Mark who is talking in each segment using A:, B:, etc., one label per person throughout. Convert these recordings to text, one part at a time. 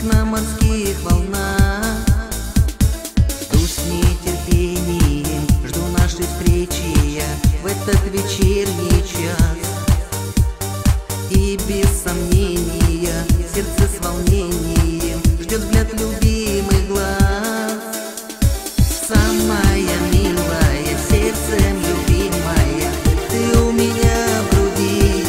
A: на морских волнах. Жду с нетерпением, жду нашей встречи я в этот вечерний час. И без сомнения сердце с волнением ждет взгляд любимых глаз. Самая милая, сердцем любимая, ты у меня в груди.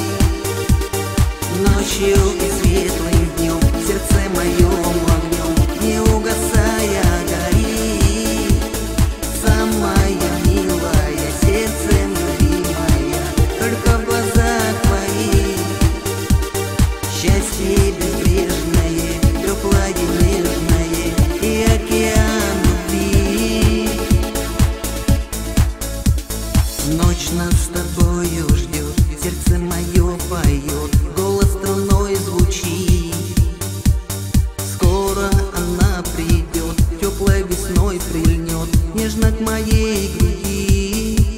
A: Ночью и светлым днем в сердце моем огнем не угасая гори. Самая милая, сердцем любимая, только в глазах твоих счастье безбрежное, теплое нежное и океан любви. Ночь нас с тобою ждет, сердце мое поет, голос струной звучит. Скоро она придет, теплой весной прильнет нежно к моей груди.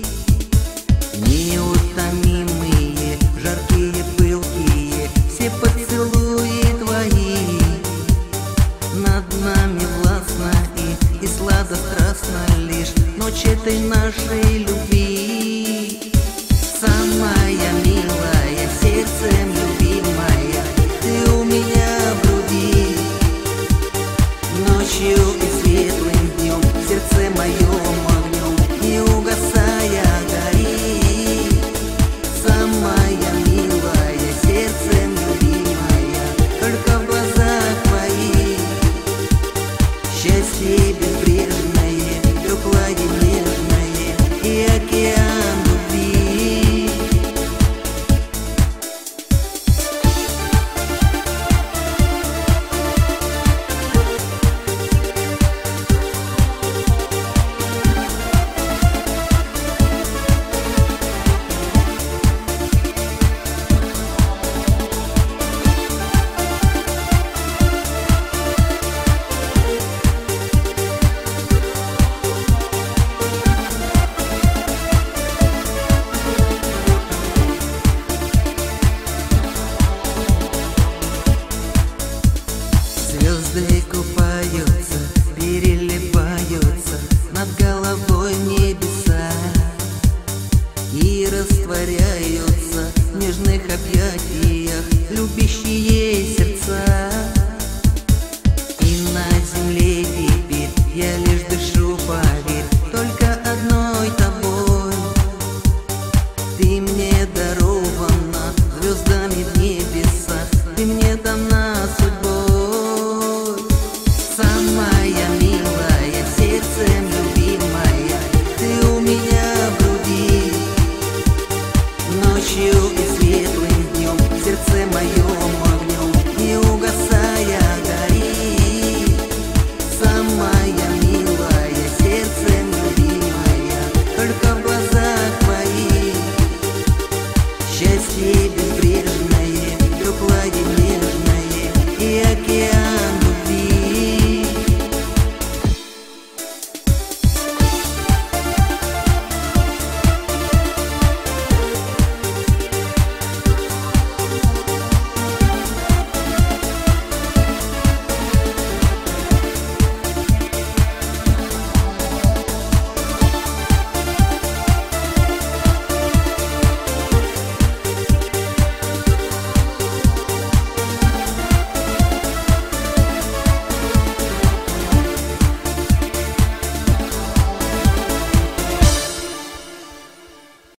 A: Неутомимые, жаркие, пылкие, все поцелуи твои над нами властно и сладострастно лишь ночь этой нашей любви. Самая милая, сердцем любимая, ты у меня в груди. Ночью и светлым днем в сердце моем огнем не угасая гори. Самая милая, сердцем любимая, только в глазах твоих счастье безбрежное, теплое нежное и океан любви. Звезды купаются, переливаются над головой небеса и растворяются в нежных объятиях любящие сердца. И на земле теперь я лишь дышу, поверь, только одной тобой. Ты мне дарована звездами в небесах, ты мне дана судьбой. Самая милая, сердцем любимая, ты у меня в груди. Ночью и светлым днем в сердце моем огнем не угасая гори. Самая милая, сердцем любимая, только в глазах твоих счастье безбрежное, теплое нежное и океан.